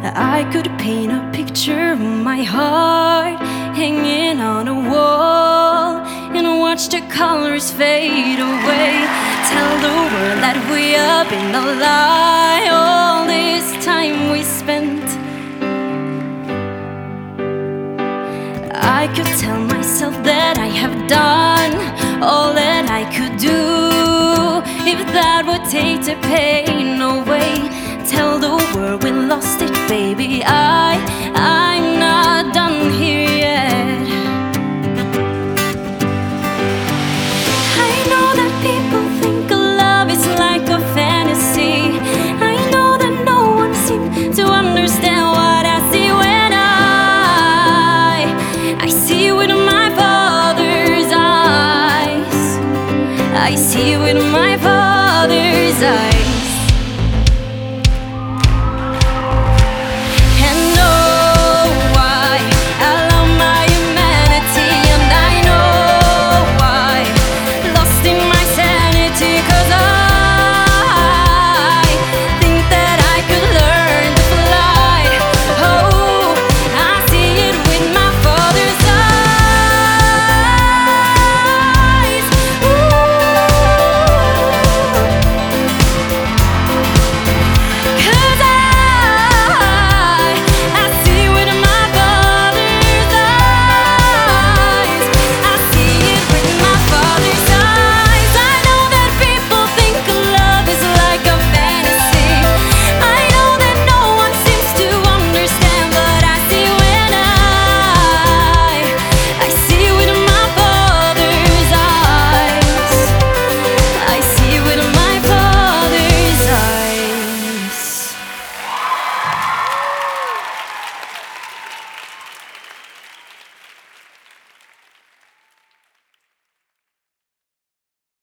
I could paint a picture of my heart hanging on a wall and watch the colors fade away. Tell the world that we have been a lie all this time we spent. I could tell myself that I have done all that I could do, if that would take the pain away. Tell the world we lost it, baby. I'm not done here yet. I know that people think love is like a fantasy. I know that no one seems to understand what I see when I see with my father's eyes. I see with my father's eyes.